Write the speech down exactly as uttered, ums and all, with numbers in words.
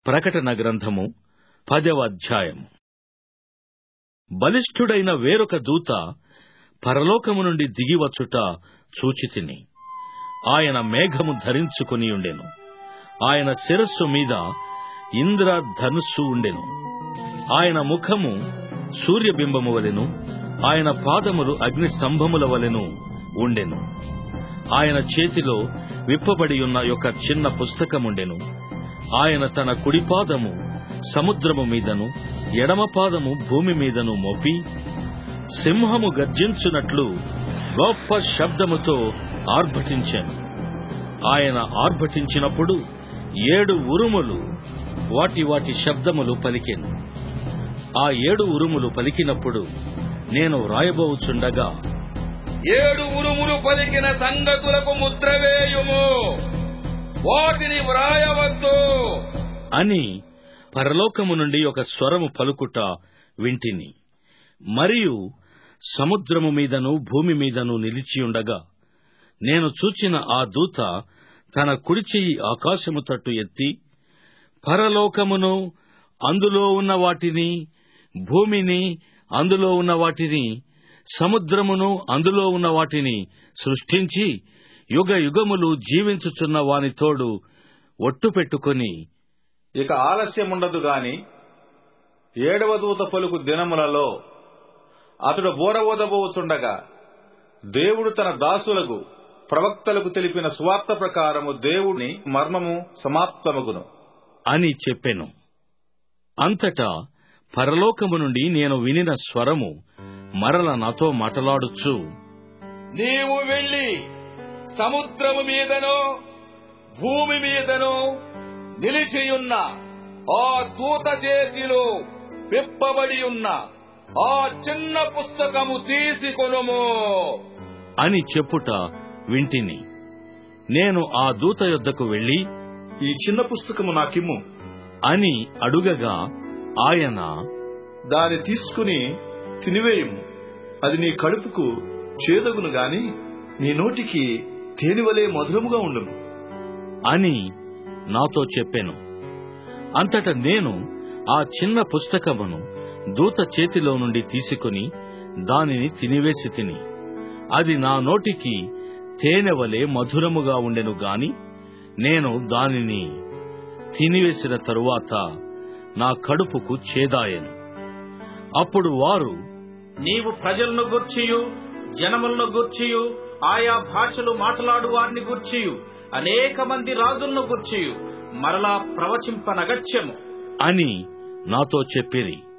ప్రకటన గ్రంథము పదవ అధ్యాయము. బలిష్ఠుడైన వేరొక దూత పరలోకము నుండి దిగివచ్చుట చూచితిని. ఆయన మేఘము ధరించుకునియుండెను. ఆయన శిరస్సు మీద ఇంద్రధనుస్సు ఉండెను. ఆయన ముఖము సూర్యబింబము వలెను, ఆయన పాదములు అగ్నిస్తంభముల వలెను ఉండెను. ఆయన చేతిలో విప్పబడి ఉన్న ఒక చిన్న పుస్తకముండెను. ఆయన తన కుడిపాదము సముద్రము మీదను ఎడమ పాదము భూమి మీదను మోపి సింహము గర్జించున్నట్లు గొప్ప శబ్దముతో ఆర్భటించాను. ఆయన ఆర్భటించినప్పుడు ఏడు ఉరుములు వాటి వాటి శబ్దములు పలికెను. ఆ ఏడు ఉరుములు పలికినప్పుడు నేను వ్రాయబోచుండగా, ఏడు ఉరుములు పలికిన సంగతులకు ముద్ర వేయుము, వాటిని వ్రాయవద్దు అని పరలోకము నుండి ఒక స్వరము పలుకుట వింటిని. మరియు సముద్రము మీదను భూమి మీదను నిలిచియుండగా నేను చూచిన ఆ దూత తన కుడి చెయ్యి ఆకాశము తట్టు ఎత్తి, పరలోకమును అందులో ఉన్న వాటిని, భూమిని అందులో ఉన్న వాటిని, సముద్రమును అందులో ఉన్న వాటిని సృష్టించి యుగ యుగములు జీవించుచున్న వాని తోడు ఒట్టు పెట్టుకుని, ఇక ఆలస్యముండదు గాని ఏడవ దూత పలుకు దినములలో అతడు బోర ఊదబోచుండగా దేవుడు తన దాసులకు ప్రవక్తలకు తెలిపిన సువార్త ప్రకారము దేవుని మర్మము సమాప్తమగును అని చెప్పెను. అంతటా పరలోకము నుండి నేను వినిన స్వరము మరల నాతో మాటలాడుచు, నీవు వెళ్లి సముద్రము మీదను భూమి మీదను నిలిచియున్న ఆ దూత చేతిలో విప్పబడి ఉన్న ఆ చిన్న పుస్తకము తీసుకొనుము అని చెప్పుట వింటిని. నేను ఆ దూత యొద్దకు వెళ్లి, ఈ చిన్న పుస్తకము నాకిమ్ము అని అడుగగా ఆయన, దాని తీసుకుని తినివేయము, అది నీ కడుపుకు చేదగును గాని నీ నోటికి తేనెవలే మధురముగా ఉండును అని నాతో చెప్పెను. అంతట నేను ఆ చిన్న పుస్తకమును దూత చేతిలో నుండి తీసుకుని దానిని తినివేసి తిని, అది నా నోటికి తేనెవలే మధురముగా ఉండెను గాని నేను దానిని తినివేసిన తరువాత నా కడుపుకు చేదాయెను. అప్పుడు వారు, నీవు ప్రజలను గూర్చియు జనములను గూర్చియు ఆయా భాషలు మాట్లాడు వారిని గూర్చియు అనేక మంది రాజులను గూర్చియు మరలా ప్రవచింపనగత్యము అని నాతో చెప్పిరి.